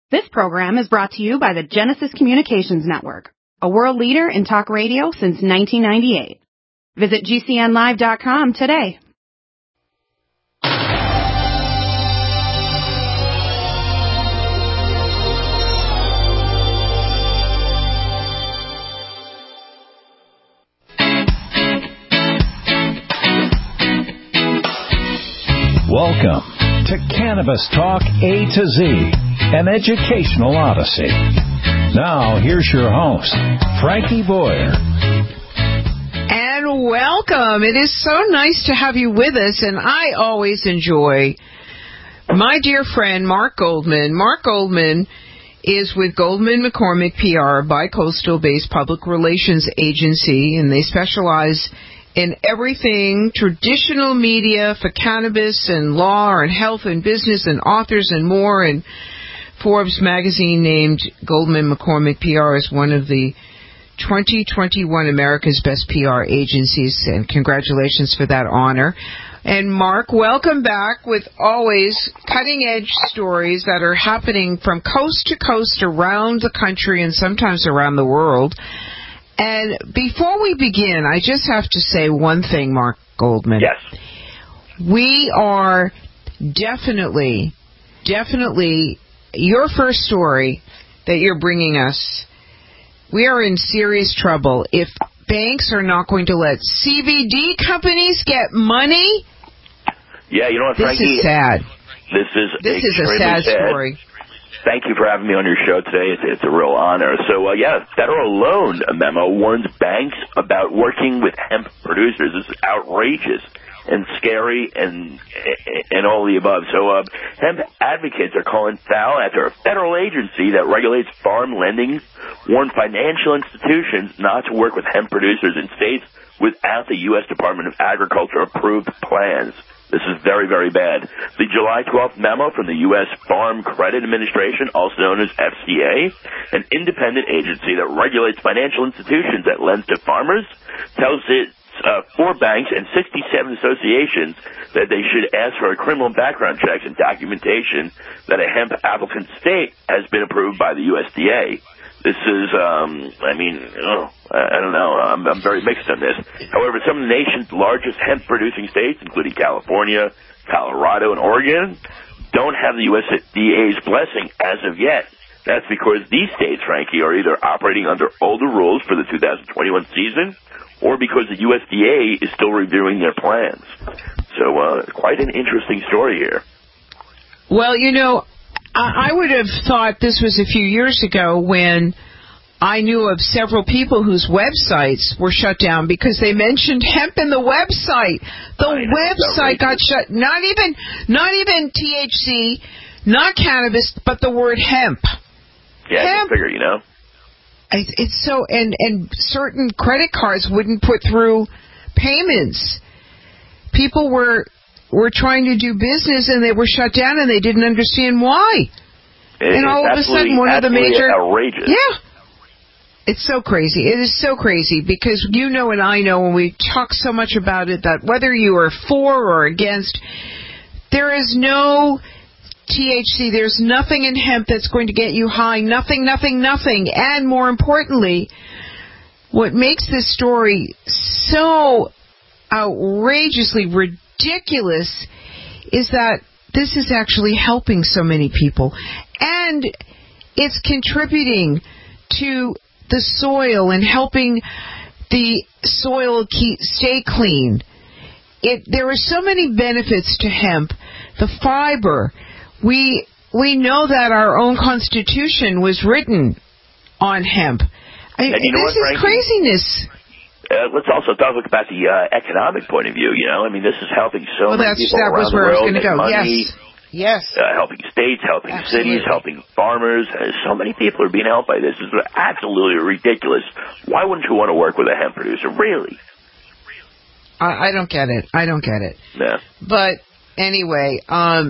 This program is brought to you by the Genesis Communications Network, a world leader in talk radio since 1998. Visit GCNlive.com today. Welcome to Cannabis Talk A to Z, an educational odyssey. Now, here's your host, Frankie Boyer. And welcome. It is so nice to have you with us, and I always enjoy my dear friend, Mark Goldman. Mark Goldman is with Goldman McCormick PR, a bi-coastal-based public relations agency, and they specialize in everything traditional media for cannabis and law and health and business and authors and more. And Forbes magazine named Goldman McCormick PR as one of the 2021 America's Best PR agencies, and congratulations for that honor. And Mark, welcome back with always cutting-edge stories that are happening from coast to coast around the country and sometimes around the world. And before we begin, I just have to say one thing, Mark Goldman. Yes. We are definitely, your first story that you're bringing us, we are in serious trouble. If banks are not going to let CBD companies get money, yeah, you know what, Frankie? This is sad. This is a sad story. Thank you for having me on your show today. It's a real honor. So, federal loan memo warns banks about working with hemp producers. This is outrageous and scary and all the above. So, hemp advocates are calling foul after a federal agency that regulates farm lending warned financial institutions not to work with hemp producers in states without the U.S. Department of Agriculture approved plans. This is very, very bad. The July 12th memo from the U.S. Farm Credit Administration, also known as FCA, an independent agency that regulates financial institutions that lend to farmers, tells its 4 banks and 67 associations that they should ask for a criminal background checks and documentation that a hemp applicant state has been approved by the USDA. This is, I don't know. I'm very mixed on this. However, some of the nation's largest hemp-producing states, including California, Colorado, and Oregon, don't have the USDA's blessing as of yet. That's because these states, Frankie, are either operating under older rules for the 2021 season or because the USDA is still reviewing their plans. So, quite an interesting story here. Well, you know, I would have thought this was a few years ago when I knew of several people whose websites were shut down because they mentioned hemp in the website. The website got shut. Not even THC, not cannabis, but the word hemp. Yeah, hemp. I figure, you know. It's so, and certain credit cards wouldn't put through payments. People were trying to do business and they were shut down and they didn't understand why. And all of a sudden one of the major... outrageous. Yeah. It's so crazy. It is so crazy because you know and I know when we talk so much about it that whether you are for or against, there is no THC. There's nothing in hemp that's going to get you high. Nothing. And more importantly, what makes this story so outrageously ridiculous is that this is actually helping so many people, and it's contributing to the soil and helping the soil stay clean. There are so many benefits to hemp. The fiber, we know that our own Constitution was written on hemp. This is craziness. Let's also talk about the economic point of view, you know. I mean, this is helping so many people around the world. That was where I was going to go. Money, yes. Helping states, helping Absolutely. cities, helping farmers. So many people are being helped by this. This is absolutely ridiculous. Why wouldn't you want to work with a hemp producer, really? I don't get it. Yeah. But anyway,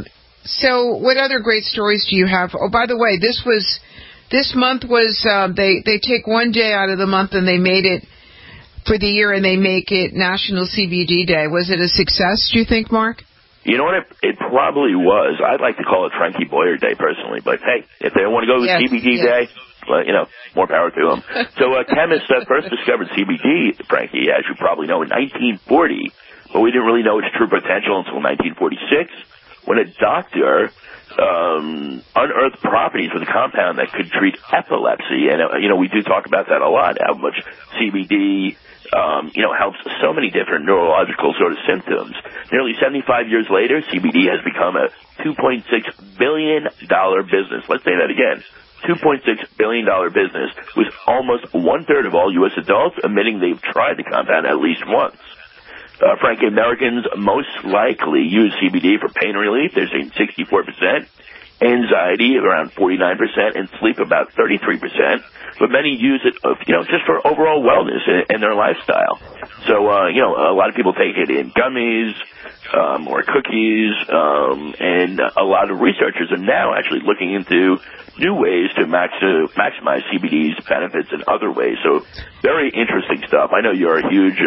so what other great stories do you have? Oh, by the way, this month was, they take one day out of the month and they made it for the year and they make it National CBD Day. Was it a success, do you think, Mark? You know what? It probably was. I'd like to call it Frankie Boyer Day personally, but hey, if they want to go with CBD Day, well, more power to them. So chemists first discovered CBD, Frankie, as you probably know, in 1940, but we didn't really know its true potential until 1946, when a doctor unearthed properties with a compound that could treat epilepsy. And, we do talk about that a lot, how much CBD helps so many different neurological sort of symptoms. Nearly 75 years later, CBD has become a $2.6 billion business. Let's say that again. $2.6 billion business, with almost one-third of all U.S. adults admitting they've tried the compound at least once. Frankie, Americans most likely use CBD for pain relief. They're saying 64%. Anxiety, around 49%, and sleep, about 33%. But many use it, just for overall wellness in their lifestyle. So, a lot of people take it in gummies, or cookies, and a lot of researchers are now actually looking into new ways to maximize CBD's benefits in other ways. So, very interesting stuff. I know you're a huge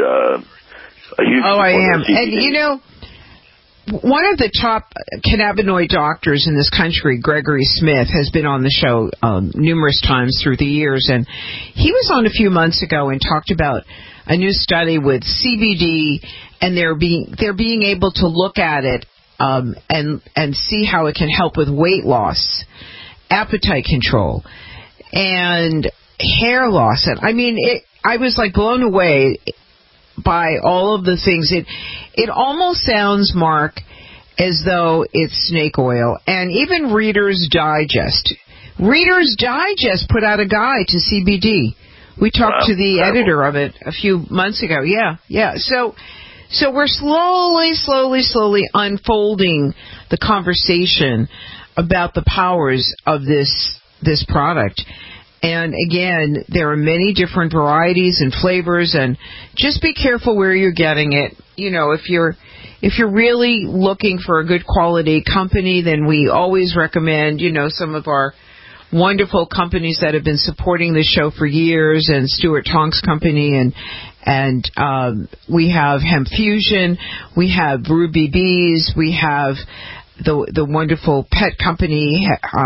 I am. And, one of the top cannabinoid doctors in this country, Gregory Smith, has been on the show numerous times through the years, and he was on a few months ago and talked about a new study with CBD, and they're being able to look at it and see how it can help with weight loss, appetite control, and hair loss. And I was like blown away by all of the things. It almost sounds, Mark, as though it's snake oil. And even Reader's Digest put out a guide to CBD. We talked to the editor of it a few months ago. Yeah. So we're slowly unfolding the conversation about the powers of this product. And again, there are many different varieties and flavors, and just be careful where you're getting it. If you're really looking for a good quality company, then we always recommend, some of our wonderful companies that have been supporting the show for years, and Stuart Tonks Company, and we have Hemp Fusion, we have Ruby Bees, we have the wonderful pet company,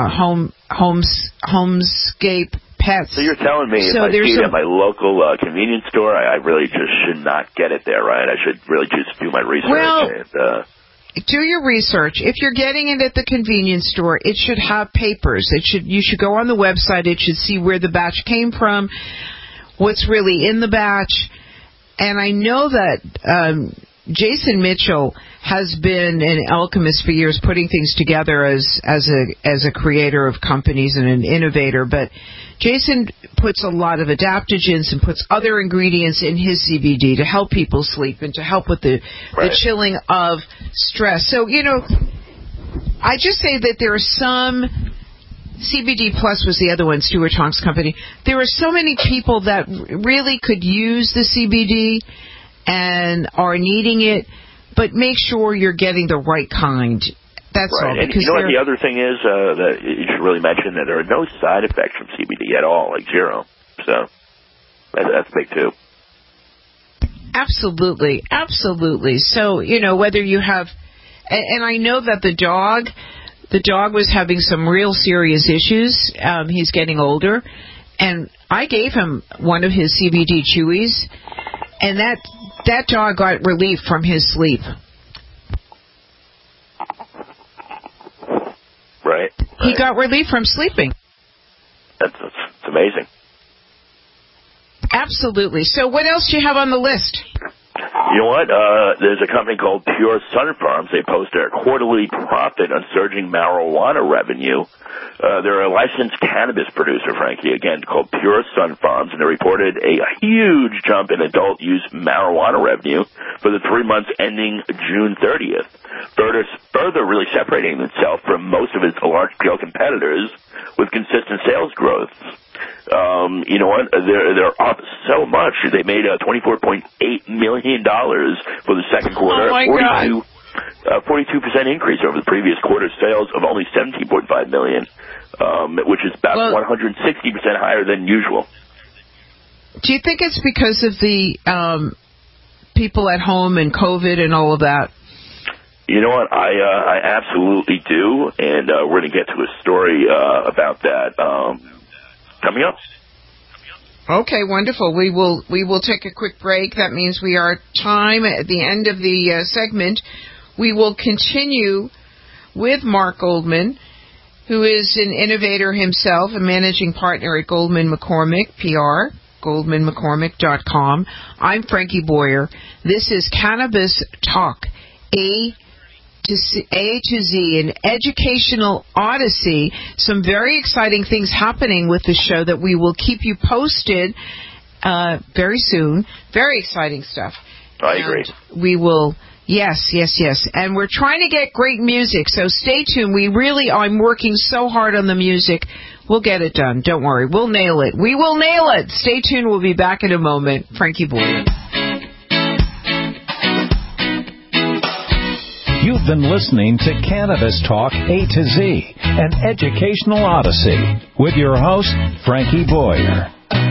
Homescape Pets. So you're telling me if I see it at my local convenience store, I really just should not get it there, right? I should really just do my research. Do your research. If you're getting it at the convenience store, it should have papers. You should go on the website. It should see where the batch came from, what's really in the batch. And I know that Jason Mitchell has been an alchemist for years, putting things together as a creator of companies and an innovator. But Jason puts a lot of adaptogens and puts other ingredients in his CBD to help people sleep and to help with the chilling of stress. So, I just say that there are some, CBD Plus was the other one, Stuart Tonks Company. There are so many people that really could use the CBD and are needing it, but make sure you're getting the right kind. That's all. And what the other thing is that you should really mention, that there are no side effects from CBD at all, like zero. So that's big too. Absolutely. So, whether you have, and I know that the dog was having some real serious issues. He's getting older, and I gave him one of his CBD chewies, and that dog got relief from his sleep. Right. He got relief from sleeping. That's amazing. Absolutely. So what else do you have on the list? You know what? There's a company called Pure Sunfarms. They post their quarterly profit on surging marijuana revenue. They're a licensed cannabis producer, Frankie, again, called Pure Sunfarms, and they reported a huge jump in adult use marijuana revenue for the 3 months ending June 30th, further really separating itself from most of its large-scale competitors with consistent sales growth. You know what? They're up so much. They made $24.8 million for the second quarter. Oh my God. 42% increase over the previous quarter's sales of only $17.5 million, which is about 160% higher than usual. Do you think it's because of the people at home and COVID and all of that? You know what? I absolutely do, and we're going to get to a story about that coming up. Okay, wonderful. We will take a quick break. That means we are time at the end of the segment. We will continue with Mark Goldman, who is an innovator himself, a managing partner at Goldman McCormick, PR, GoldmanMcCormick.com. I'm Frankie Boyer. This is Cannabis Talk, A to Z, an educational odyssey. Some very exciting things happening with the show that we will keep you posted very soon. Very exciting stuff. I agree. We will, yes. And we're trying to get great music, so stay tuned. I'm working so hard on the music. We'll get it done. Don't worry. We'll nail it. We will nail it. Stay tuned. We'll be back in a moment. Frankie Boyer. You've been listening to Cannabis Talk A to Z, an educational odyssey, with your host, Frankie Boyer.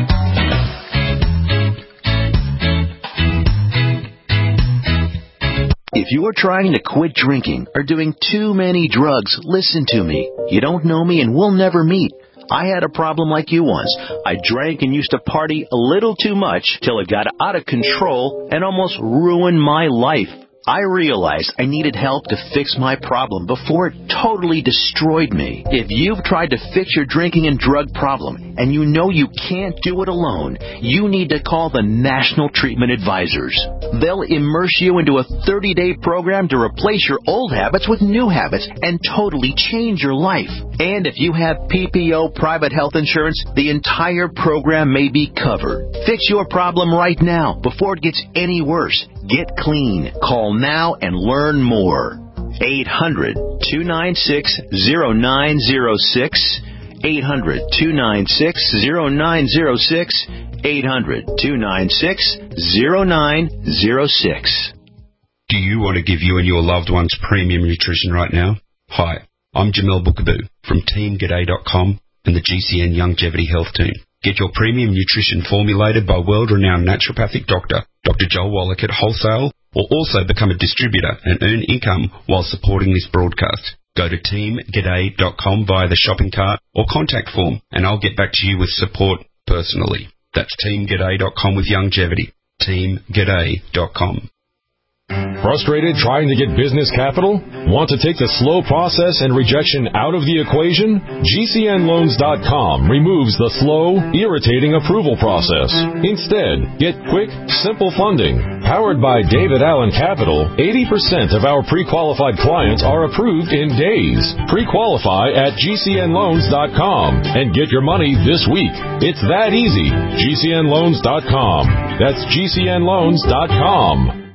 If you are trying to quit drinking or doing too many drugs, listen to me. You don't know me and we'll never meet. I had a problem like you once. I drank and used to party a little too much till it got out of control and almost ruined my life. I realized I needed help to fix my problem before it totally destroyed me. If you've tried to fix your drinking and drug problem and you know you can't do it alone, you need to call the National Treatment Advisors. They'll immerse you into a 30-day program to replace your old habits with new habits and totally change your life. And if you have PPO private health insurance, the entire program may be covered. Fix your problem right now before it gets any worse. Get clean. Call now and learn more. 800-296-0906. 800-296-0906. 800-296-0906. Do you want to give you and your loved ones premium nutrition right now? Hi, I'm Jamel Bookaboo from TeamGaday.com and the GCN Longevity Health Team. Get your premium nutrition formulated by world-renowned naturopathic doctor, Dr. Joel Wallach at Wholesale, or also become a distributor and earn income while supporting this broadcast. Go to TeamGaday.com via the shopping cart or contact form, and I'll get back to you with support personally. That's TeamGaday.com with longevity. TeamGaday.com. Frustrated trying to get business capital? Want to take the slow process and rejection out of the equation? GCNLoans.com removes the slow, irritating approval process. Instead, get quick, simple funding. Powered by David Allen Capital, 80% of our pre-qualified clients are approved in days. Pre-qualify at GCNLoans.com and get your money this week. It's that easy. GCNLoans.com. That's GCNLoans.com.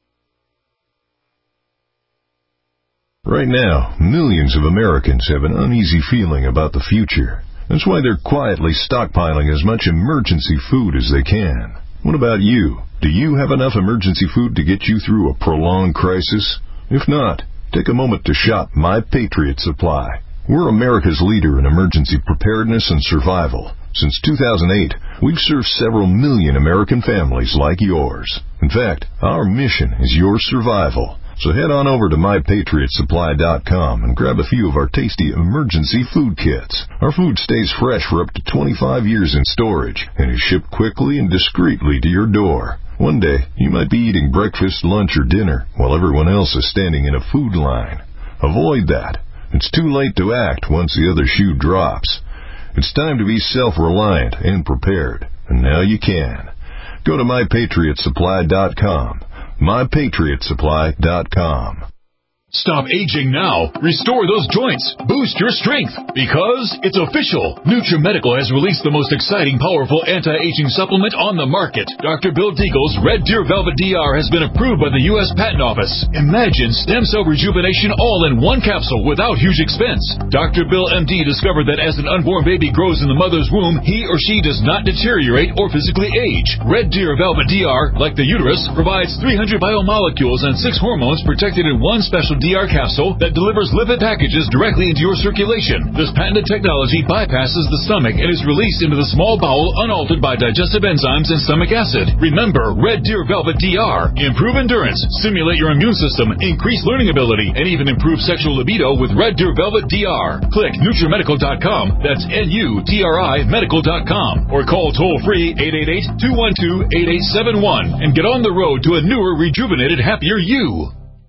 Right now, millions of Americans have an uneasy feeling about the future. That's why they're quietly stockpiling as much emergency food as they can. What about you? Do you have enough emergency food to get you through a prolonged crisis? If not, take a moment to shop My Patriot Supply. We're America's leader in emergency preparedness and survival. Since 2008, we've served several million American families like yours. In fact, our mission is your survival. So head on over to MyPatriotSupply.com and grab a few of our tasty emergency food kits. Our food stays fresh for up to 25 years in storage and is shipped quickly and discreetly to your door. One day, you might be eating breakfast, lunch, or dinner while everyone else is standing in a food line. Avoid that. It's too late to act once the other shoe drops. It's time to be self-reliant and prepared, and now you can. Go to MyPatriotSupply.com. MyPatriotSupply.com. Stop aging now. Restore those joints. Boost your strength. Because it's official. NutriMedical has released the most exciting, powerful anti-aging supplement on the market. Dr. Bill Deagle's Red Deer Velvet DR has been approved by the U.S. Patent Office. Imagine stem cell rejuvenation all in one capsule without huge expense. Dr. Bill MD discovered that as an unborn baby grows in the mother's womb, he or she does not deteriorate or physically age. Red Deer Velvet DR, like the uterus, provides 300 biomolecules and 6 hormones protected in one special DR capsule that delivers lipid packages directly into your circulation. This patented technology bypasses the stomach and is released into the small bowel unaltered by digestive enzymes and stomach acid. Remember, Red Deer Velvet DR. Improve endurance, stimulate your immune system, increase learning ability, and even improve sexual libido with Red Deer Velvet DR. Click NutriMedical.com. That's NUTRI Medical.com. Or call toll-free 888-212-8871 and get on the road to a newer, rejuvenated, happier you.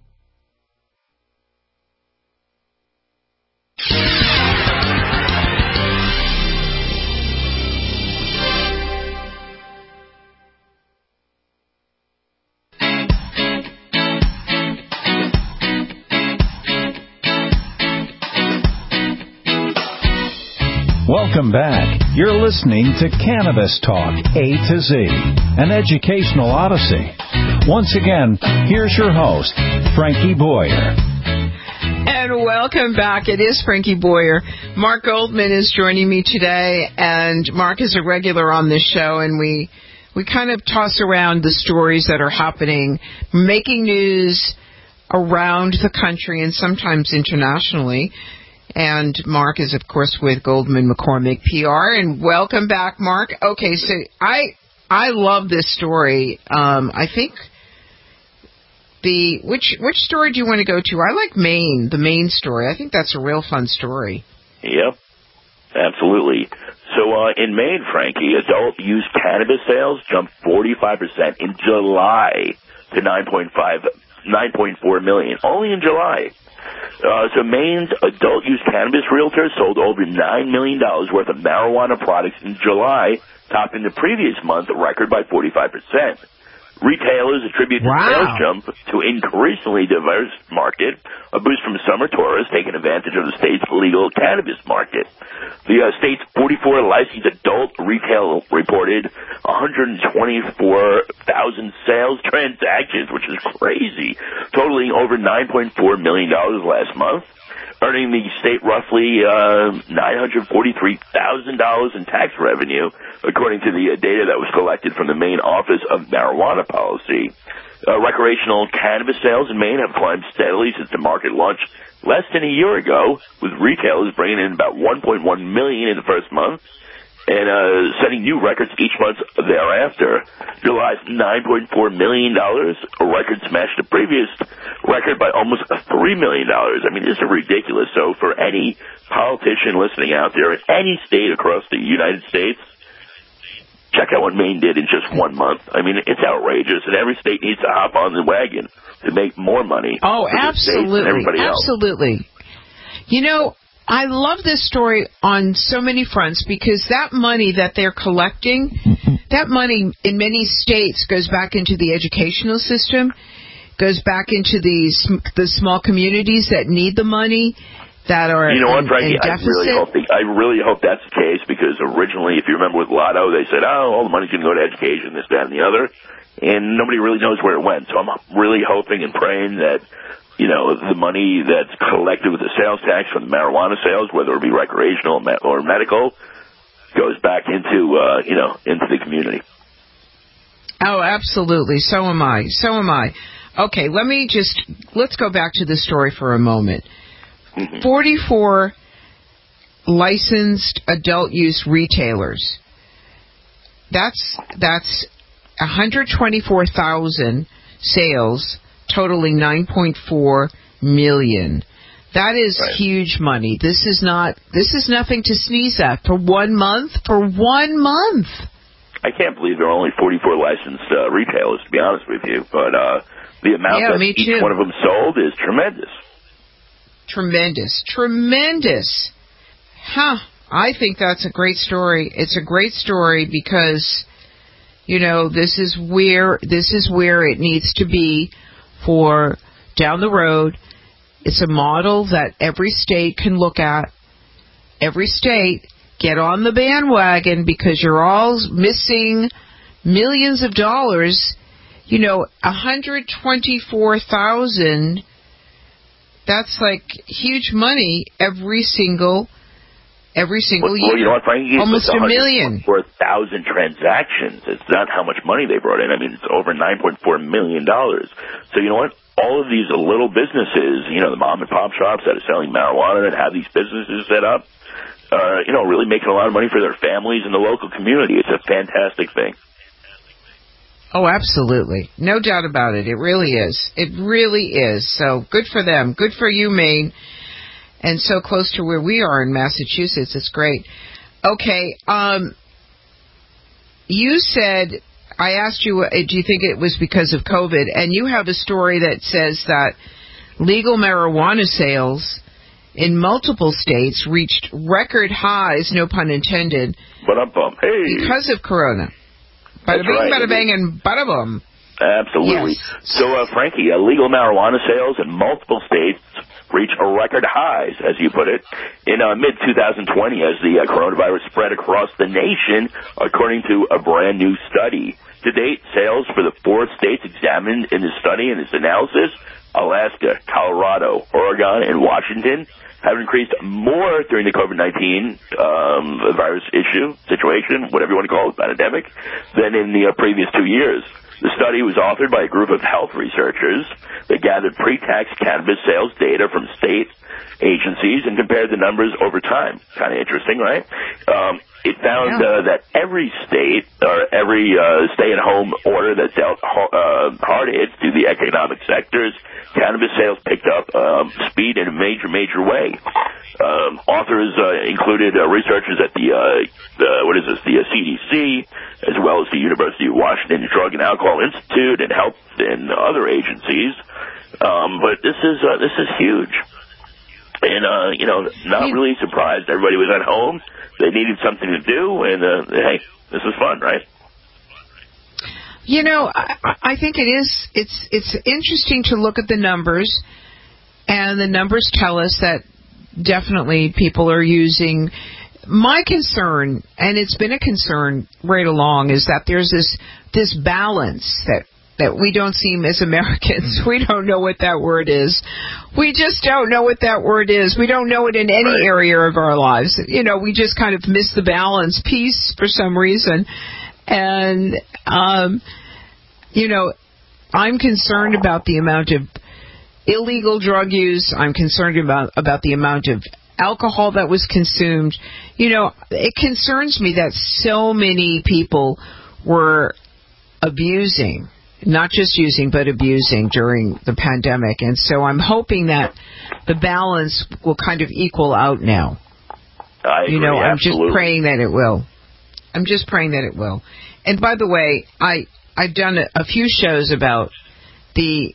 Welcome back. You're listening to Cannabis Talk A to Z, an educational odyssey. Once again, here's your host, Frankie Boyer. And welcome back. It is Frankie Boyer. Mark Goldman is joining me today, and Mark is a regular on this show, and we kind of toss around the stories that are happening, making news around the country and sometimes internationally. And Mark is, of course, with Goldman McCormick PR. And welcome back, Mark. Okay, so I love this story. I think which story do you want to go to? I like Maine, the Maine story. I think that's a real fun story. Yep, absolutely. So in Maine, Frankie, adult use cannabis sales jumped 45% in July to 9.4 million, only in July. So Maine's adult use cannabis realtors sold over $9 million worth of marijuana products in July, topping the previous month record by 45%. Retailers attribute the sales jump to increasingly diverse market, a boost from summer tourists taking advantage of the state's legal cannabis market. The state's 44 licensed adult retail reported 124,000 sales transactions, which is crazy, totaling over $9.4 million last month, earning the state roughly $943,000 in tax revenue, according to the data that was collected from the Maine Office of Marijuana Policy. Recreational cannabis sales in Maine have climbed steadily since the market launched less than a year ago, with retailers bringing in about $1.1 million in the first month and setting new records each month thereafter. July's $9.4 million, a record smashed the previous record by almost $3 million. I mean, this is ridiculous. So for any politician listening out there in any state across the United States, check out what Maine did in just 1 month. I mean, it's outrageous, and every state needs to hop on the wagon to make more money. Oh, absolutely. Absolutely. You know, I love this story on so many fronts because that money that they're collecting, that money in many states goes back into the educational system, goes back into the small communities that need the money, that are you know what, Frankie, in deficit. I really hope that's the case, because originally, if you remember with Lotto, they said, oh, all the money's going to go to education, this, that, and the other, and nobody really knows where it went. So I'm really hoping and praying that, you know, the money that's collected with the sales tax from the marijuana sales, whether it be recreational or medical, goes back into, into the community. Oh, absolutely. So am I. Okay, let's go back to the story for a moment. 44 licensed adult use retailers. That's 124,000 sales, totaling 9.4 million. That is huge money. This is nothing to sneeze at for 1 month. For 1 month. I can't believe there are only 44 licensed retailers, to be honest with you. But the amount that each one of them sold is tremendous. Tremendous. I think that's a great story. It's a great story because, you know, this is where it needs to be for down the road. It's a model that every state can look at. Every state, get on the bandwagon because you're all missing millions of dollars. You know, 124,000. That's like huge money every single every single year. Well, you know what, Frankie? Almost a million. For 1,000 transactions. It's not how much money they brought in. I mean, it's over $9.4 million. So you know what? All of these little businesses, you know, the mom and pop shops that are selling marijuana that have these businesses set up, you know, really making a lot of money for their families and the local community. It's a fantastic thing. Oh, absolutely. No doubt about it. It really is. It really is. So good for them. Good for you, Maine. And so close to where we are in Massachusetts. It's great. Okay. You said, I asked you, do you think it was because of COVID? And you have a story that says that legal marijuana sales in multiple states reached record highs, no pun intended, because of Corona. Bada bing, right. Bada bang, and bada boom. Absolutely. Yes. So, Frankie, legal marijuana sales in multiple states reached record highs, as you put it, in mid-2020 as the coronavirus spread across the nation, according to a brand new study. To date, sales for the 4 states examined in the study and its analysis, Alaska, Colorado, Oregon, and Washington, have increased more during the COVID-19 virus situation, whatever you want to call it, pandemic, than in the previous 2 years. The study was authored by a group of health researchers that gathered pre-tax cannabis sales data from state agencies and compared the numbers over time. Kind of interesting, right? It found that every state or every stay-at-home order that dealt hard hits to the economic sectors, cannabis sales picked up speed in a major way. Authors included researchers at the CDC, as well as the University of Washington Drug and Alcohol Institute and health and other agencies. But this is huge. And, you know, not really surprised. Everybody was at home. They needed something to do, and, hey, this is fun, right? You know, I think it's interesting to look at the numbers, and the numbers tell us that definitely people are using. My concern, and it's been a concern right along, is that there's this balance that we don't seem, as Americans, we don't know what that word is. We just don't know what that word is. We don't know it in any area of our lives. You know, we just kind of miss the balance piece for some reason. And, you know, I'm concerned about the amount of illegal drug use. I'm concerned about the amount of alcohol that was consumed. You know, it concerns me that so many people were abusing, not just using, but abusing during the pandemic. And so I'm hoping that the balance will kind of equal out now. I agree, you know, I'm absolutely. just praying that it will. I'm just praying that it will. And by the way, I've done a few shows about the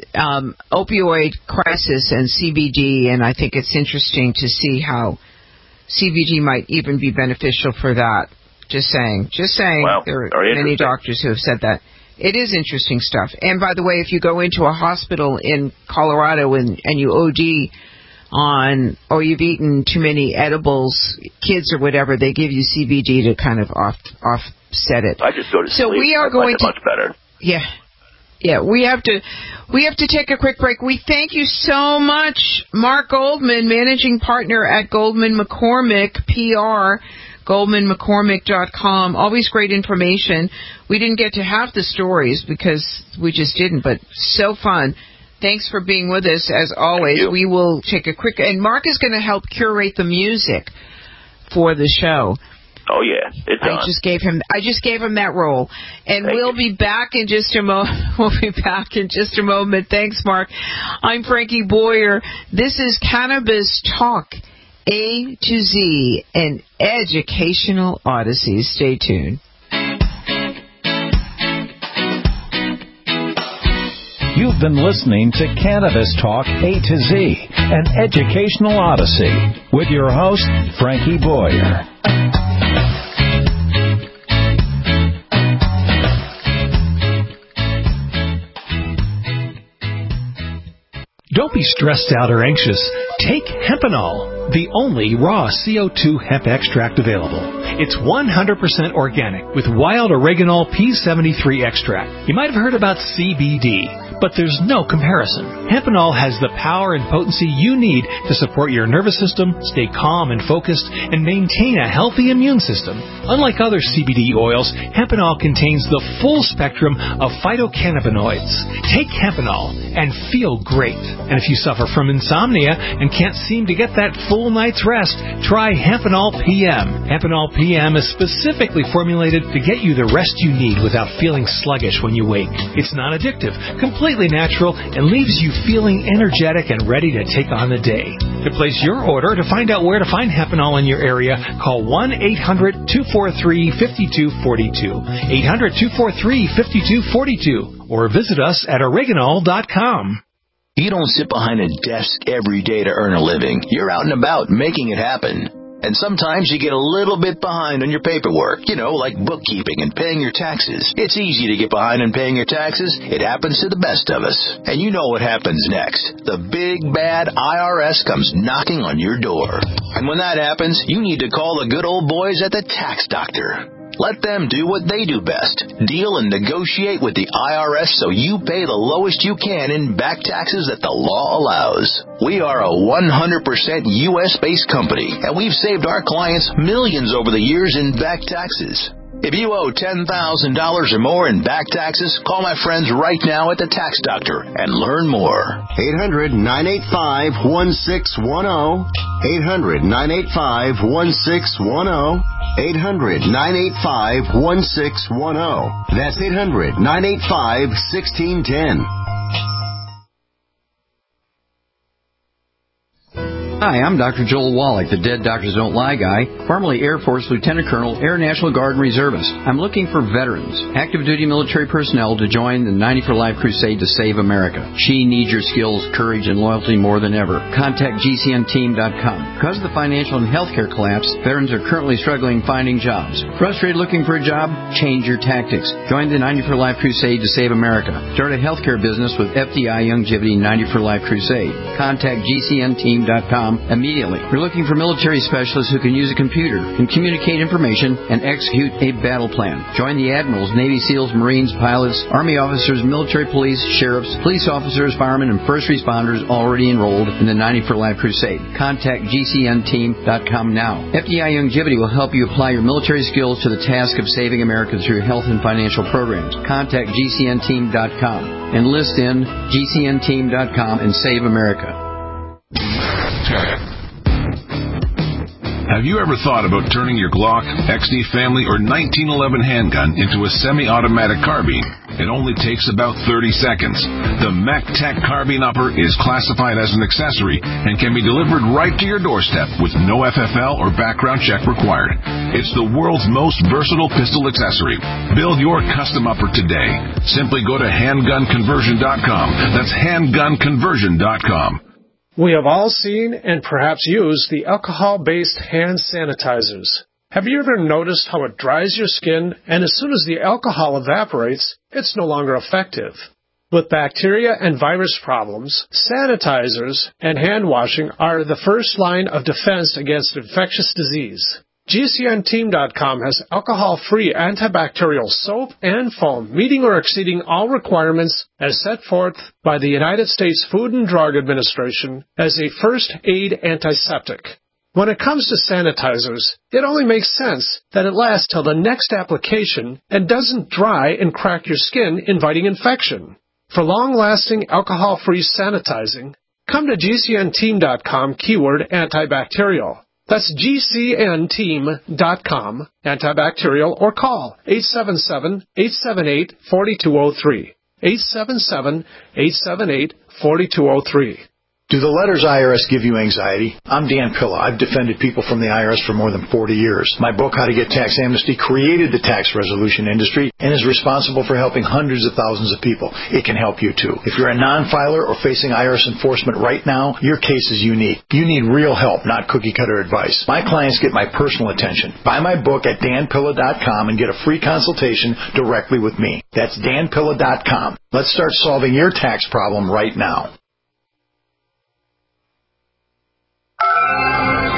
opioid crisis and CBD, and I think it's interesting to see how CBD might even be beneficial for that. Just saying. Wow. There are many doctors who have said that. It is interesting stuff. And by the way, if you go into a hospital in Colorado and you OD on, or you've eaten too many edibles, kids or whatever, they give you CBD to kind of offset it. I just go to sleep. So we are going to much better. Yeah, we have to take a quick break. We thank you so much, Mark Goldman, managing partner at Goldman McCormick PR, GoldmanMcCormick.com. Always great information. We didn't get to half the stories because we just didn't, but so fun. Thanks for being with us as always. We will take a quick, and Mark is going to help curate the music for the show. Oh yeah, it's on. I just gave him that role, and we'll be back in just a moment. We'll be back in just a moment. Thanks, Mark. I'm Frankie Boyer. This is Cannabis Talk, A to Z, an educational odyssey. Stay tuned. You've been listening to Cannabis Talk A to Z, an educational odyssey, with your host, Frankie Boyer. Don't be stressed out or anxious. Take Hempanol. the only raw CO2 hemp extract available. It's 100% organic with wild oreganol P73 extract. You might have heard about CBD, but there's no comparison. Hempanol has the power and potency you need to support your nervous system, stay calm and focused, and maintain a healthy immune system. Unlike other CBD oils, Hempanol contains the full spectrum of phytocannabinoids. Take Hempanol and feel great. And if you suffer from insomnia and can't seem to get that full night's rest, try Hempanol PM. Hempanol PM is specifically formulated to get you the rest you need without feeling sluggish when you wake. It's non addictive, completely natural, and leaves you feeling energetic and ready to take on the day. To place your order, to find out where to find Hempanol in your area, call 1-800-243-5242, 800-243-5242, or visit us at oreganol.com. You don't sit behind a desk every day to earn a living. You're out and about making it happen. And sometimes you get a little bit behind on your paperwork, like bookkeeping and paying your taxes. It's easy to get behind on paying your taxes. It happens to the best of us. And you know what happens next. The big, bad IRS comes knocking on your door. And when that happens, you need to call the good old boys at the Tax Doctor. Let them do what they do best. Deal and negotiate with the IRS so you pay the lowest you can in back taxes that the law allows. We are a 100% U.S.-based company, and we've saved our clients millions over the years in back taxes. If you owe $10,000 or more in back taxes, call my friends right now at the Tax Doctor and learn more. 800-985-1610. 800-985-1610. 800-985-1610. That's 800-985-1610. Hi, I'm Dr. Joel Wallach, the Dead Doctors Don't Lie guy, formerly Air Force Lieutenant Colonel, Air National Guard and Reservist. I'm looking for veterans, active duty military personnel to join the 90 for Life crusade to save America. She needs your skills, courage, and loyalty more than ever. Contact GCNteam.com. Because of the financial and healthcare collapse, veterans are currently struggling finding jobs. Frustrated looking for a job? Change your tactics. Join the 90 for Life crusade to save America. Start a healthcare business with FDI Youngevity 90 for Life crusade. Contact GCNteam.com immediately. We're looking for military specialists who can use a computer, can communicate information, and execute a battle plan. Join the admirals, Navy SEALs, Marines, pilots, Army officers, military police, sheriffs, police officers, firemen, and first responders already enrolled in the 90 for Life crusade. Contact GCNteam.com now. FDI Youngevity will help you apply your military skills to the task of saving America through health and financial programs. Contact GCNteam.com. Enlist in GCNteam.com and save America. Have you ever thought about turning your Glock, XD Family, or 1911 handgun into a semi-automatic carbine? It only takes about 30 seconds. The MacTac Carbine Upper is classified as an accessory and can be delivered right to your doorstep with no FFL or background check required. It's the world's most versatile pistol accessory. Build your custom upper today. Simply go to handgunconversion.com. That's handgunconversion.com. We have all seen and perhaps used the alcohol-based hand sanitizers. Have you ever noticed how it dries your skin, and as soon as the alcohol evaporates, it's no longer effective? With bacteria and virus problems, sanitizers and hand washing are the first line of defense against infectious disease. GCNteam.com has alcohol-free antibacterial soap and foam, meeting or exceeding all requirements as set forth by the United States Food and Drug Administration as a first aid antiseptic. When it comes to sanitizers, it only makes sense that it lasts till the next application and doesn't dry and crack your skin, inviting infection. For long-lasting alcohol-free sanitizing, come to GCNteam.com keyword antibacterial. That's GCNteam.com, antibacterial, or call 877-878-4203. 877-878-4203. Do the letters IRS give you anxiety? I'm Dan Pilla. I've defended people from the IRS for more than 40 years. My book, How to Get Tax Amnesty, created the tax resolution industry and is responsible for helping hundreds of thousands of people. It can help you, too. If you're a non-filer or facing IRS enforcement right now, your case is unique. You need real help, not cookie-cutter advice. My clients get my personal attention. Buy my book at danpilla.com and get a free consultation directly with me. That's danpilla.com. Let's start solving your tax problem right now.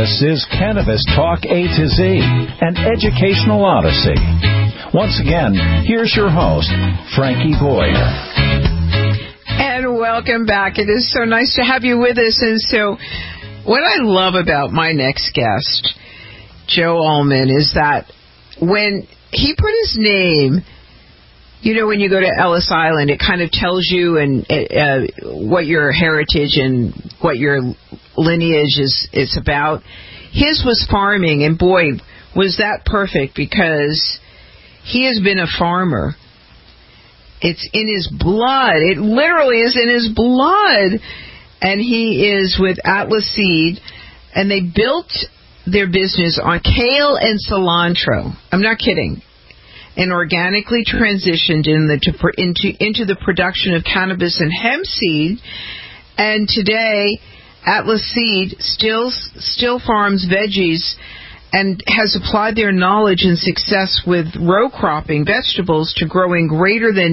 This is Cannabis Talk A to Z, an educational odyssey. Once again, here's your host, Frankie Boyer. And welcome back. It is so nice to have you with us. And so what I love about my next guest, Joe Ullman, is that when he put his name, you know, when you go to Ellis Island, it kind of tells you what your heritage and what your lineage is about. His was farming, and boy, was that perfect, because he has been a farmer. It's in his blood. It literally is in his blood. And he is with Atlas Seed, and they built their business on kale and cilantro. I'm not kidding. And organically transitioned into the production of cannabis and hemp seed. And today, Atlas Seed still farms veggies and has applied their knowledge and success with row cropping vegetables to growing greater than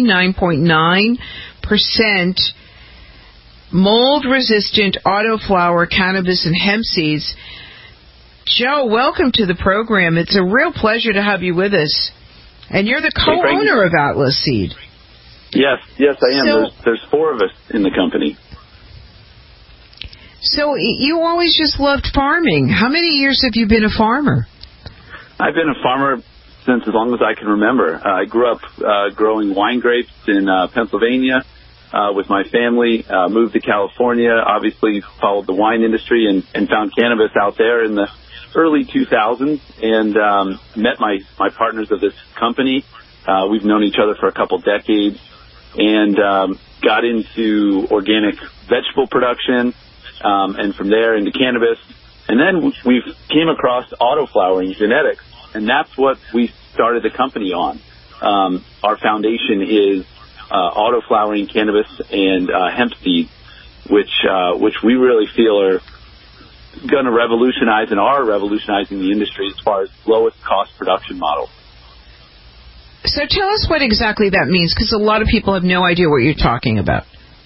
99.9% mold-resistant autoflower cannabis and hemp seeds. Joe, welcome to the program. It's a real pleasure to have you with us. And you're the co-owner of Atlas Seed. Yes, I am. There's four of us in the company. So you always just loved farming. How many years have you been a farmer? I've been a farmer since as long as I can remember. I grew up growing wine grapes in Pennsylvania with my family, moved to California, obviously followed the wine industry and found cannabis out there in the early 2000s, and met my partners of this company. We've known each other for a couple decades, and got into organic vegetable production, and from there into cannabis. And then we came across autoflowering genetics, and that's what we started the company on. Our foundation is autoflowering cannabis and hemp seeds, which we really feel are going to revolutionize and are revolutionizing the industry as far as lowest cost production model. So tell us what exactly that means, because a lot of people have no idea what you're talking about.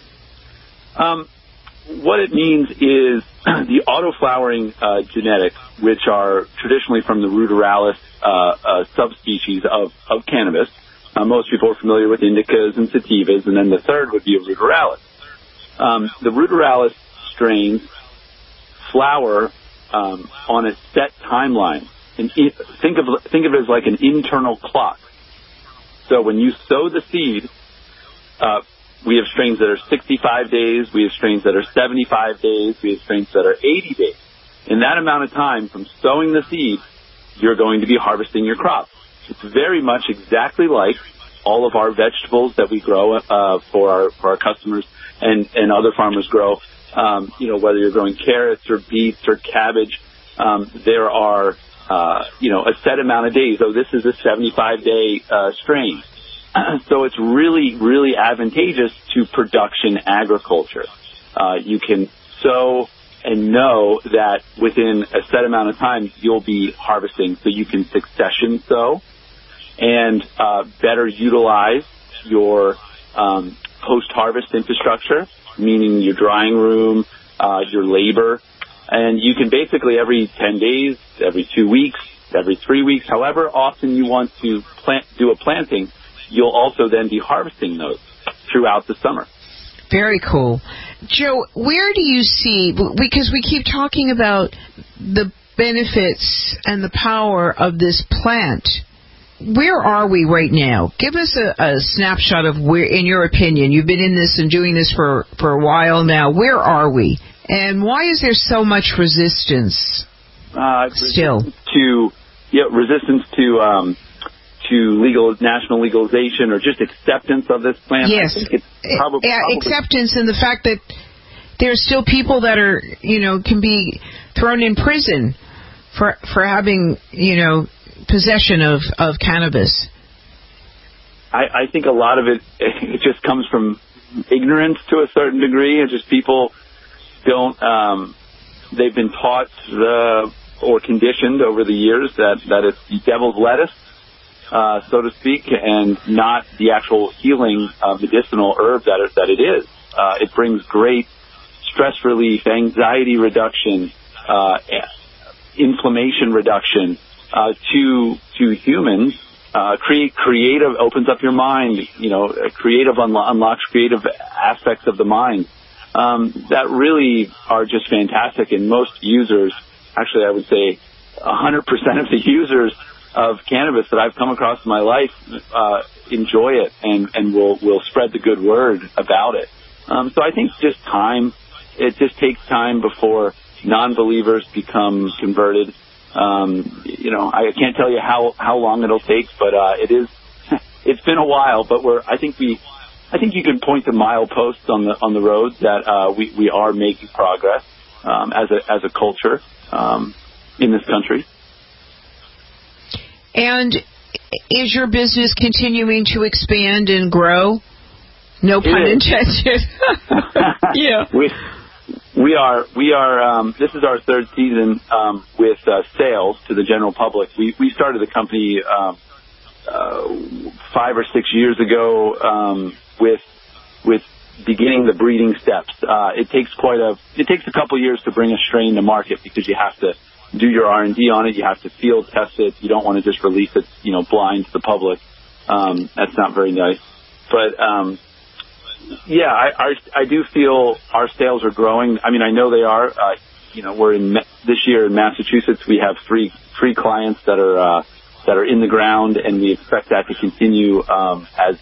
What it means is the autoflowering genetics, which are traditionally from the ruderalis subspecies of cannabis. Most people are familiar with indicas and sativas, and then the third would be a ruderalis. The ruderalis strains flower on a set timeline, and think of it as like an internal clock. So when you sow the seed, we have strains that are 65 days, we have strains that are 75 days, we have strains that are 80 days. In that amount of time from sowing the seed, you're going to be harvesting your crop. It's very much exactly like all of our vegetables that we grow for our customers and other farmers grow. Whether you're growing carrots or beets or cabbage, there are a set amount of days. So this is a 75-day strain. So it's really, really advantageous to production agriculture. You can sow and know that within a set amount of time you'll be harvesting, so you can succession sow and better utilize your post-harvest infrastructure, meaning your drying room, your labor. And you can basically every 10 days, every 2 weeks, every 3 weeks, however often you want to do a planting, you'll also then be harvesting those throughout the summer. Very cool. Joe, where do you see, because we keep talking about the benefits and the power of this plant, where are we right now? Give us a snapshot of where, in your opinion, you've been in this and doing this for a while now, where are we? And why is there so much resistance still? Resistance to national legalization or just acceptance of this plant. Yes, I think it's probably acceptance, and the fact that there's still people that are, can be thrown in prison for having, possession of cannabis. I think a lot of it just comes from ignorance to a certain degree. It's just people don't, they've been taught or conditioned over the years that it's the devil's lettuce, so to speak, and not the actual healing medicinal herb that it is. It brings great stress relief, anxiety reduction, inflammation reduction to humans. Creative opens up your mind. Creative unlocks creative aspects of the mind that really are just fantastic. And most users, actually, I would say 100% of the users of cannabis that I've come across in my life enjoy it and will spread the good word about it. So I think just time. It just takes time before non-believers become converted. I can't tell you how long it'll take, but it's been a while. But I think you can point to mileposts on the road that we are making progress as a culture in this country. And is your business continuing to expand and grow? No pun intended. Yeah. We are. This is our third season with sales to the general public. We started the company 5 or 6 years ago with beginning the breeding steps. It takes a couple years to bring a strain to market because you have to do your R&D on it. You have to field test it. You don't want to just release it, blind to the public. That's not very nice. But yeah, I do feel our sales are growing. I mean, I know they are. We're this year in Massachusetts. We have three clients that are in the ground, and we expect that to continue as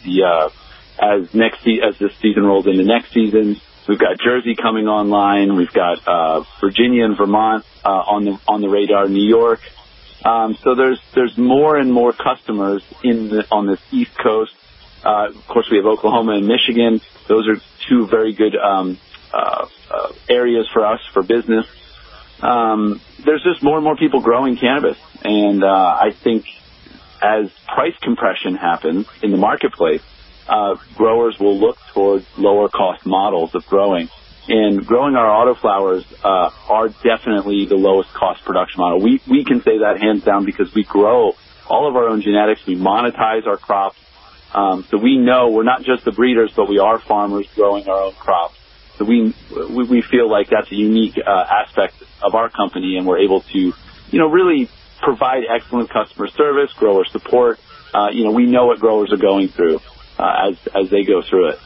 this season rolls into next season. We've got Jersey coming online. We've got Virginia and Vermont on the radar. New York. So there's more and more customers on this East Coast. Of course, we have Oklahoma and Michigan. Those are two very good areas for us for business. There's just more and more people growing cannabis, and I think as price compression happens in the marketplace, growers will look towards lower cost models of growing. And growing our autoflowers are definitely the lowest cost production model. We can say that hands down because we grow all of our own genetics. We monetize our crops. So we know we're not just the breeders, but we are farmers growing our own crops. So we feel like that's a unique aspect of our company, and we're able to, really provide excellent customer service, grower support. We know what growers are going through as they go through it.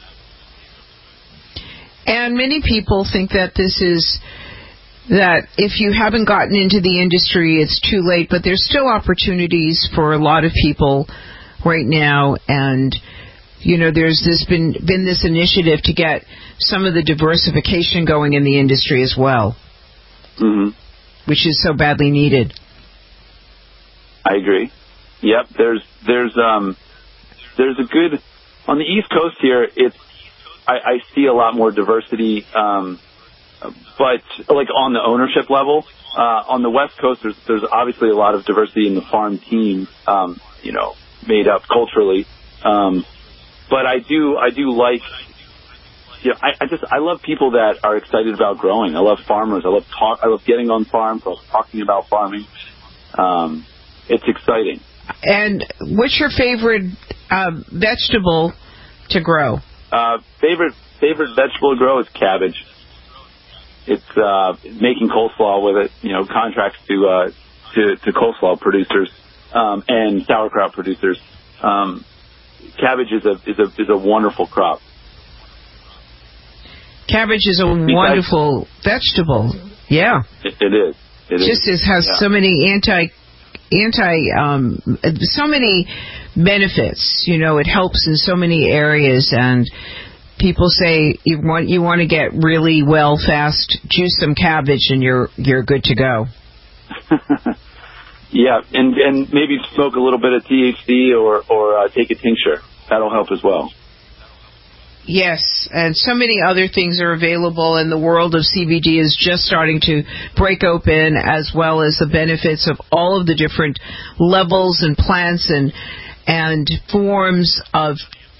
And many people think that that if you haven't gotten into the industry, it's too late, but there's still opportunities for a lot of people right now, and there's been this initiative to get some of the diversification going in the industry as well, which is so badly needed. I agree. Yep, there's a good on the East Coast here. I see a lot more diversity, but like on the ownership level, on the West Coast, there's obviously a lot of diversity in the farm team, made up culturally. But I do like, I love people that are excited about growing. I love farmers. I love getting on farms. I love talking about farming. It's exciting. And what's your favorite vegetable to grow? Favorite vegetable to grow is cabbage. It's making coleslaw with it. Contracts to coleslaw producers and sauerkraut producers. Cabbage is a wonderful crop. Cabbage is a wonderful vegetable. Yeah, it is. It has so many so many benefits. It helps in so many areas, and people say you want to get really well fast, juice some cabbage and you're good to go. Yeah, and maybe smoke a little bit of THC or take a tincture. That'll help as well. Yes, and so many other things are available, and the world of CBD is just starting to break open, as well as the benefits of all of the different levels and plants and forms of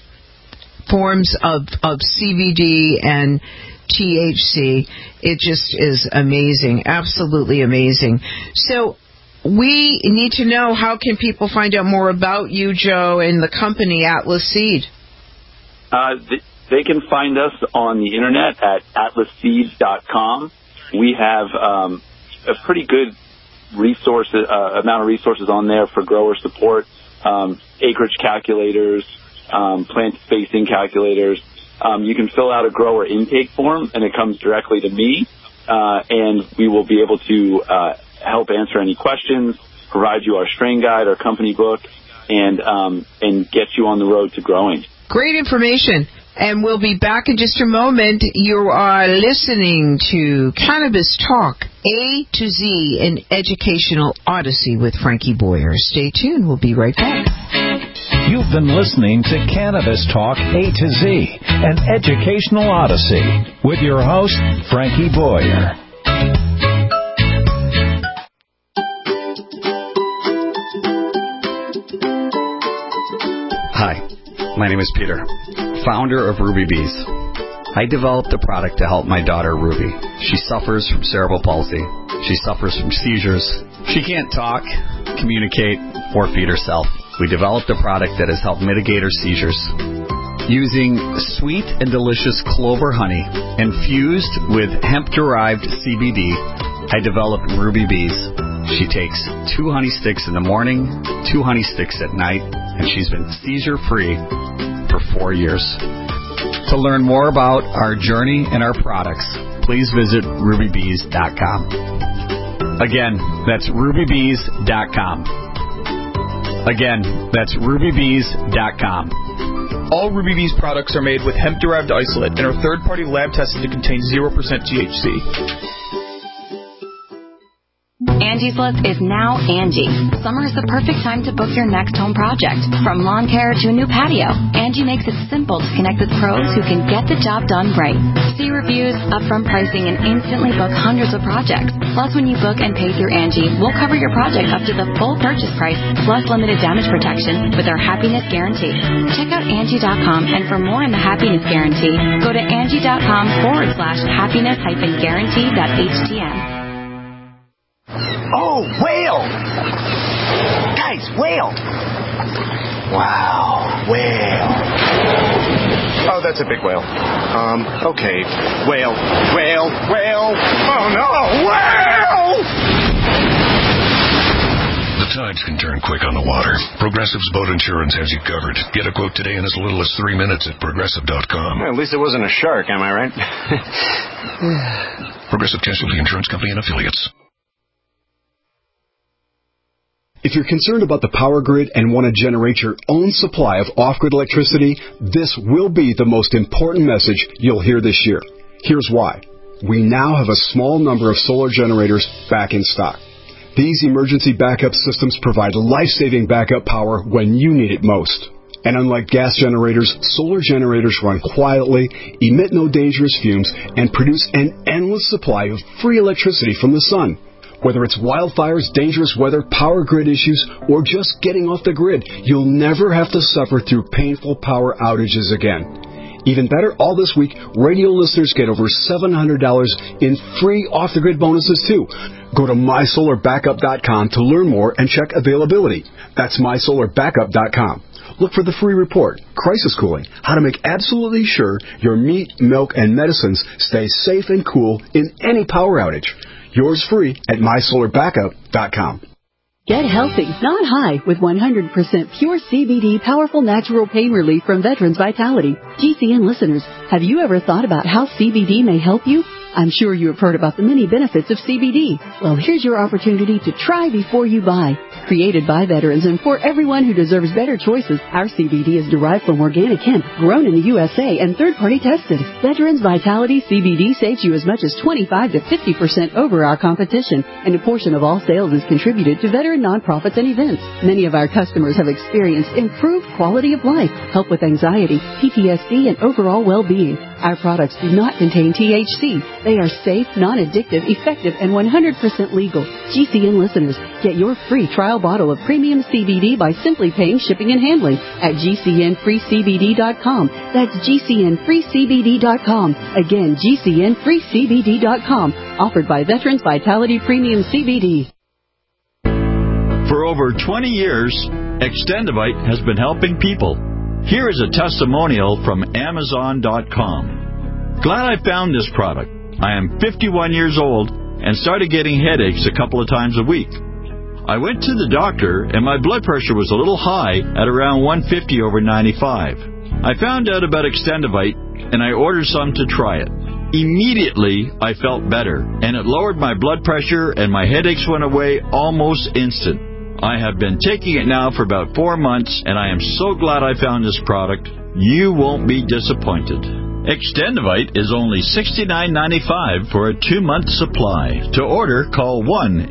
CBD and THC. It just is amazing, absolutely amazing. So we need to know, how can people find out more about you, Joe, and the company Atlas Seed? They can find us on the internet at atlasseed.com. We have pretty good amount of resources on there for grower support, acreage calculators, plant spacing calculators. You can fill out a grower intake form, and it comes directly to me, and we will be able to help answer any questions, provide you our strain guide, our company book, and get you on the road to growing. Great information. And we'll be back in just a moment. You are listening to Cannabis Talk, A to Z, an educational odyssey with Frankie Boyer. Stay tuned. We'll be right back. You've been listening to Cannabis Talk, A to Z, an educational odyssey with your host, Frankie Boyer. Hi, my name is Peter, founder of Ruby Bees. I developed a product to help my daughter Ruby. She suffers from cerebral palsy. She suffers from seizures. She can't talk, communicate, or feed herself. We developed a product that has helped mitigate her seizures. Using sweet and delicious clover honey infused with hemp-derived CBD, I developed Ruby Bees. She takes 2 honey sticks in the morning, 2 honey sticks at night, and she's been seizure-free for 4 years. To learn more about our journey and our products, please visit rubybees.com. Again, that's rubybees.com. Again, that's rubybees.com. All Ruby Bees products are made with hemp-derived isolate and are third-party lab tested to contain 0% THC. Angie's List is now Angie. Summer is the perfect time to book your next home project. From lawn care to a new patio, Angie makes it simple to connect with pros who can get the job done right. See reviews, upfront pricing, and instantly book hundreds of projects. Plus, when you book and pay through Angie, we'll cover your project up to the full purchase price, plus limited damage protection with our Happiness Guarantee. Check out Angie.com, and for more on the Happiness Guarantee, go to Angie.com/happiness-guarantee.htm. Oh, whale! Guys, whale! Wow, whale. Oh, that's a big whale. Okay. Whale. Oh, no, whale! The tides can turn quick on the water. Progressive's boat insurance has you covered. Get a quote today in as little as 3 minutes at Progressive.com. Well, at least it wasn't a shark, am I right? Progressive Casualty Insurance Company and Affiliates. If you're concerned about the power grid and want to generate your own supply of off-grid electricity, this will be the most important message you'll hear this year. Here's why. We now have a small number of solar generators back in stock. These emergency backup systems provide life-saving backup power when you need it most. And unlike gas generators, solar generators run quietly, emit no dangerous fumes, and produce an endless supply of free electricity from the sun. Whether it's wildfires, dangerous weather, power grid issues, or just getting off the grid, you'll never have to suffer through painful power outages again. Even better, all this week, radio listeners get over $700 in free off-the-grid bonuses, too. Go to mysolarbackup.com to learn more and check availability. That's mysolarbackup.com. Look for the free report, Crisis Cooling, how to make absolutely sure your meat, milk, and medicines stay safe and cool in any power outage. Yours free at mysolarbackup.com. Get healthy, not high, with 100% pure CBD powerful natural pain relief from Veterans Vitality. GCN listeners, have you ever thought about how CBD may help you? I'm sure you have heard about the many benefits of CBD. Well, here's your opportunity to try before you buy. Created by veterans and for everyone who deserves better choices, our CBD is derived from organic hemp, grown in the USA, and third-party tested. Veterans Vitality CBD saves you as much as 25 to 50% over our competition, and a portion of all sales is contributed to veteran nonprofits and events. Many of our customers have experienced improved quality of life, help with anxiety, PTSD, and overall well-being. Our products do not contain THC. They are safe, non-addictive, effective, and 100% legal. GCN listeners, get your free trial bottle of premium CBD by simply paying shipping and handling at GCNFreeCBD.com. That's GCNFreeCBD.com. Again, GCNFreeCBD.com. Offered by Veterans Vitality Premium CBD. For over 20 years, Extendivite has been helping people. Here is a testimonial from Amazon.com. Glad I found this product. I am 51 years old and started getting headaches a couple of times a week. I went to the doctor, and my blood pressure was a little high at around 150 over 95. I found out about Extendivite, and I ordered some to try it. Immediately, I felt better, and it lowered my blood pressure, and my headaches went away almost instant. I have been taking it now for about 4 months, and I am so glad I found this product. You won't be disappointed. Extendivite is only $69.95 for a 2-month supply. To order, call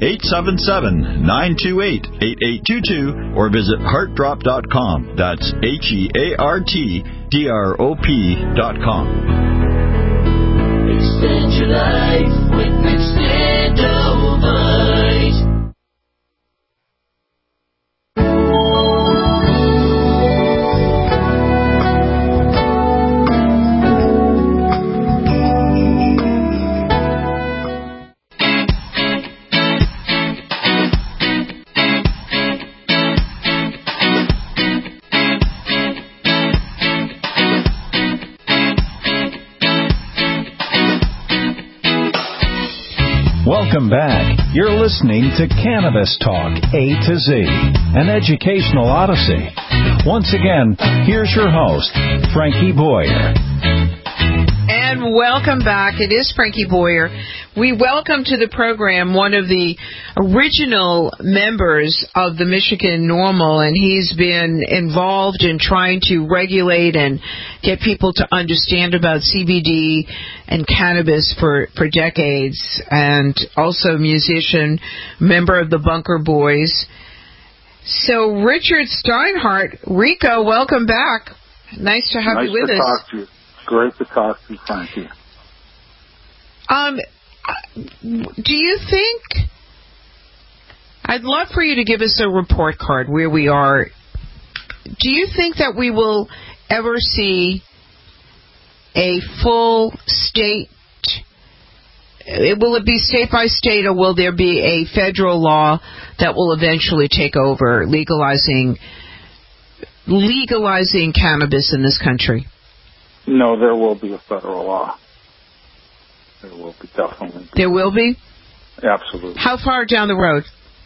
1-877-928-8822 or visit heartdrop.com. That's HEARTDROP.com. Extend your life with Extendivite. Welcome back. You're listening to Cannabis Talk A to Z, an educational odyssey. Once again, here's your host, Frankie Boyer. And welcome back. It is Frankie Boyer. We welcome to the program one of the original members of the Michigan NORML, and he's been involved in trying to regulate and get people to understand about CBD and cannabis for decades, and also musician, member of the Bunker Boys. So Richard Steinhardt, Rico, welcome back. Nice to have you with us. Nice to talk to you. Great to talk to you, Frankie. Do you think, I'd love for you to give us a report card where we are. Do you think that we will ever see a full state, will it be state by state, or will there be a federal law that will eventually take over legalizing cannabis in this country? No, there will be a federal law. There will be, definitely. There will be? Absolutely. How far down the road?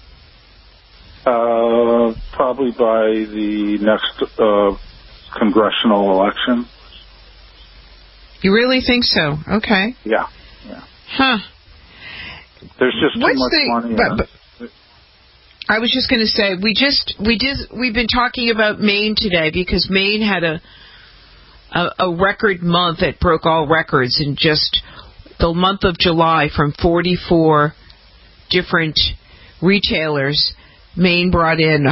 Probably by the next congressional election. You really think so? Okay. Yeah. Huh. There's just too much money in it. I was just going to say, we've been talking about Maine today because Maine had a record month that broke all records in just the month of July from 44 different retailers. Maine brought in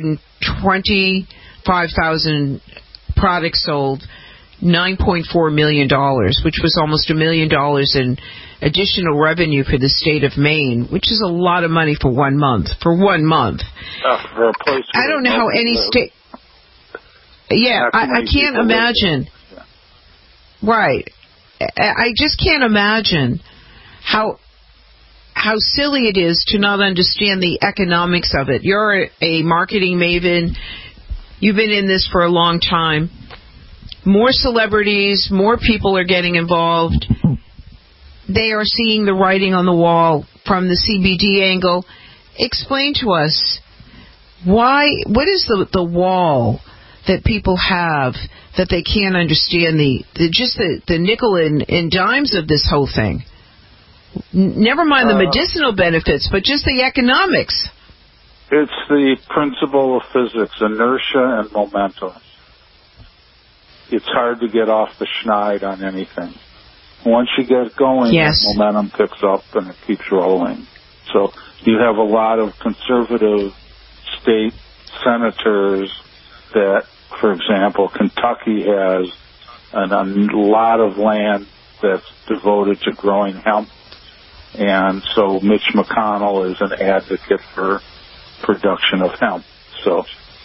125,000 products sold, $9.4 million, which was almost $1 million in additional revenue for the state of Maine, which is a lot of money for 1 month. For a place I don't know how any state... Yeah, I can't imagine. Right. I just can't imagine how silly it is to not understand the economics of it. You're a marketing maven. You've been in this for a long time. More celebrities, more people are getting involved. They are seeing the writing on the wall from the CBD angle. Explain to us what is the wall that people have that they can't understand the nickel and dimes of this whole thing. Never mind the medicinal benefits, but just the economics. It's the principle of physics, inertia and momentum. It's hard to get off the schneid on anything. Once you get going, yes, that momentum picks up and it keeps rolling. So you have a lot of conservative state senators that, for example, Kentucky has a lot of land that's devoted to growing hemp. And so Mitch McConnell is an advocate for production of hemp. So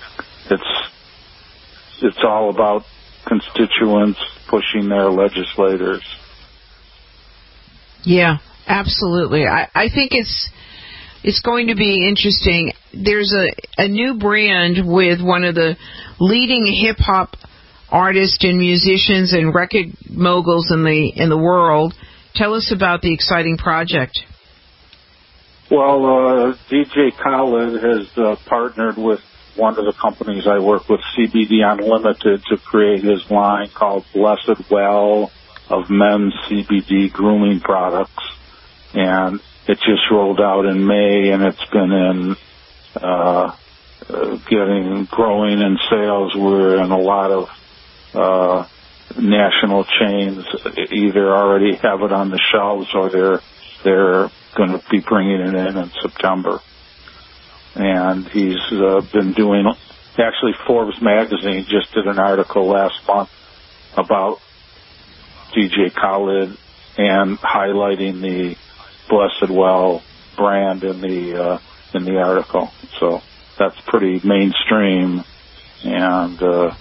it's all about constituents pushing their legislators. Yeah, absolutely. I think it's going to be interesting. There's a new brand with one of the leading hip-hop artists and musicians and record moguls in the world. Tell us about the exciting project. Well, DJ Khaled has partnered with one of the companies I work with, CBD Unlimited, to create his line called Blessed Well of men's CBD grooming products. And it just rolled out in May, and it's been growing in sales. We're in a lot of national chains either already have it on the shelves or they're going to be bringing it in September. And he's been doing, actually Forbes magazine just did an article last month about DJ Khaled and highlighting the Blessed Well brand in the article. So that's pretty mainstream, and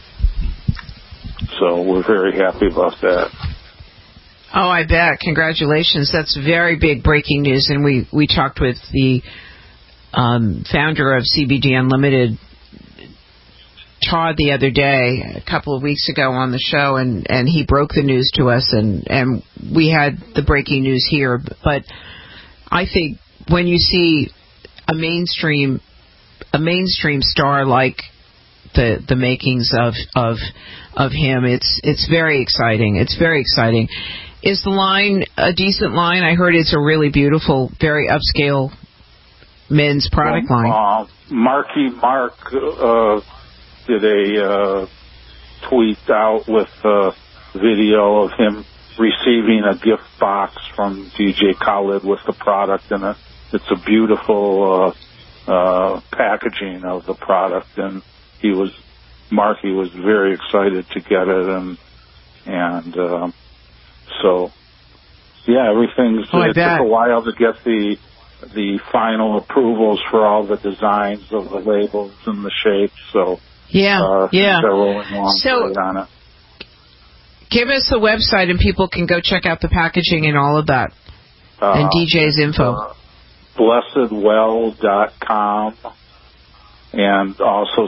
so we're very happy about that. Oh, I bet. Congratulations. That's very big breaking news. And we talked with the founder of CBD Unlimited, Todd, the other day, a couple of weeks ago on the show, and he broke the news to us, and we had the breaking news here. But I think when you see a mainstream star like the makings of him, it's very exciting. It's very exciting. Is the line a decent line? I heard it's a really beautiful, very upscale men's product line. Marky Mark did a tweet out with a video of him receiving a gift box from DJ Khaled with the product in it. It's a beautiful packaging of the product, and Marky was very excited to get it, and so yeah, everything's. It took a while to get the final approvals for all the designs of the labels and the shapes. So they're rolling along great on it. Give us the website, and people can go check out the packaging and all of that, and DJ's info. BlessedWell.com and also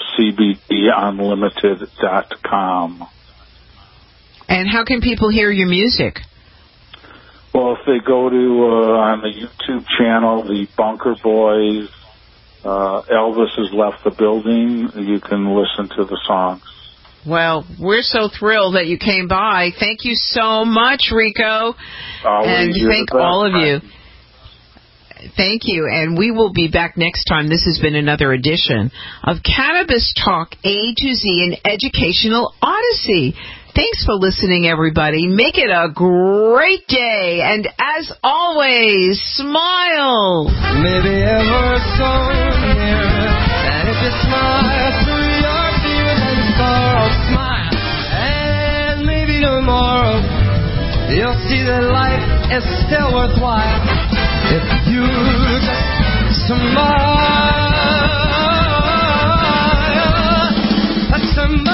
CBDUnlimited.com. And how can people hear your music? Well, if they go to on the YouTube channel, the Bunker Boys, Elvis Has Left the Building, you can listen to the songs. Well, we're so thrilled that you came by. Thank you so much, Rico. And thank all of you. Thank you, and we will be back next time. This has been another edition of Cannabis Talk A to Z, an educational odyssey. Thanks for listening, everybody. Make it a great day, and as always, smile. Maybe ever so near, and if you smile through your fear and sorrow, smile, and maybe tomorrow you'll see that life is still worthwhile if you just smile.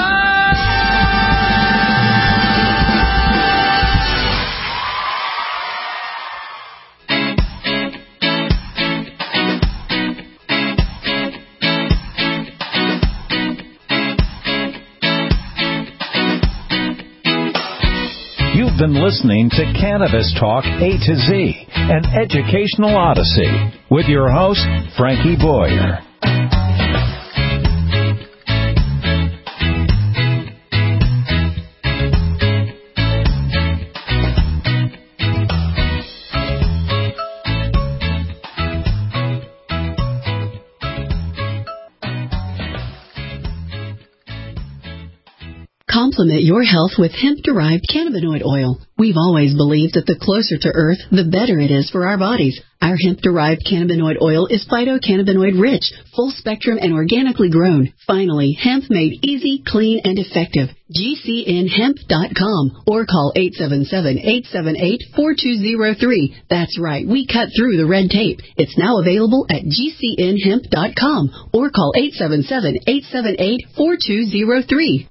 You've been listening to Cannabis Talk A to Z, an educational odyssey, with your host, Frankie Boyer. Complement your health with hemp-derived cannabinoid oil. We've always believed that the closer to Earth, the better it is for our bodies. Our hemp-derived cannabinoid oil is phytocannabinoid-rich, full-spectrum, and organically grown. Finally, hemp made easy, clean, and effective. GCNhemp.com or call 877-878-4203. That's right, we cut through the red tape. It's now available at GCNhemp.com or call 877-878-4203.